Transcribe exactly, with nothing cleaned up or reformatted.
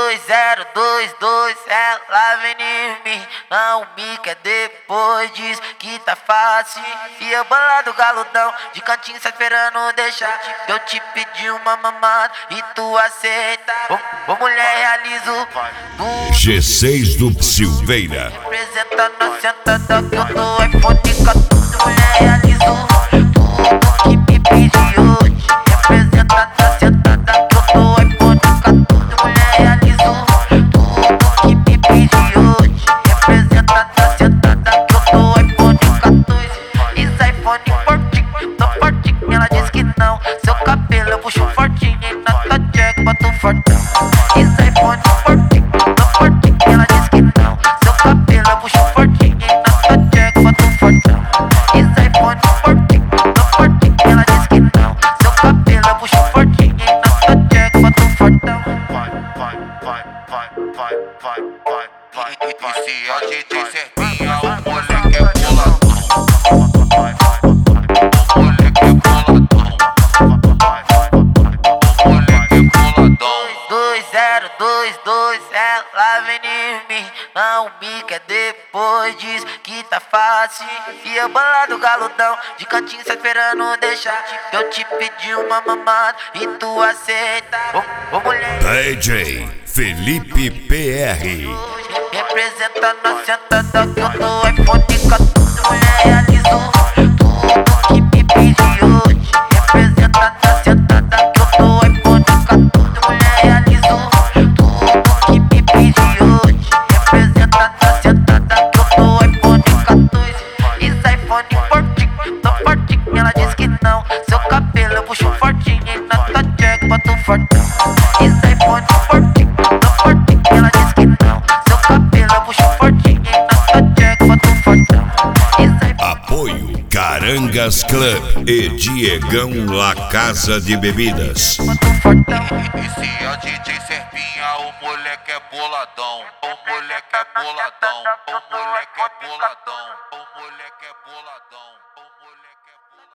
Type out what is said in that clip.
dois zero dois dois, ela vem em mim, não me quer depois, diz que tá fácil. E eu bolado galudão, de cantinho só esperando deixar. Eu te pedi uma mamada e tu aceita. Ô, ô mulher, realizo tudo. G seis do Silveira. Representa na sentada que eu dou iPhone quatorze. Mulher, realizo tudo que me pediu. Representa na sentada que eu dou iPhone quatorze. Mulher, realizo tudo que me pediu. Representa na sentada que eu dou iPhone quatorze. Isso é iPhone fortinho, tô fortinho. Ela diz que não. Seu cabelo eu puxo fortinho e na tua jack boto fortão. Isso é iPhone fortinho, tô fortinho. Ela diz que não. Seu cabelo eu puxo fortinho e na tua jack boto fortão. Isso é iPhone fortinho, tô fortinho. Ela diz que não. Seu cabelo eu puxo fortinho e na tua jack boto fortão. Vai, vai, vai, vai, vai, vai, vai, vai. E se a D J Serpinha, o moleque é boladão. Vai, vai, o moleque é boladão. Vai, vai, o moleque é boladão. dois zero dois dois, ela vem em mim, não me quer depois, diz que tá fácil. E eu bolado galudão, de cantinho só esperando deixar. Eu te pedi uma mamada e tu aceita. Ô, ô mulher, D J Felipe P R. representa na sentada que eu dou iPhone quatorze. Mulher, realizou tudo que me pediu. Representa na sentada que eu dou iPhone quatorze. Mulher, realizou tudo que me pediu. Representa na sentada que eu dou iPhone quatorze. Isso é iPhone fortinho, tô fortinho. Ela diz que não. Seu cabelo eu puxo fortinho e na tua jack boto fortão. Isso é iPhone fortinho, tô fortinho. Ela diz que não. Seu cabelo eu puxo fortinho e na tua jack boto fortão. Isso é Apoio Carangas Club e Diegão La Casa de Bebidas. boto fortão. E se a D J Serpinha, o moleque é boladão. O moleque é boladão. O moleque é boladão. O moleque é boladão. O moleque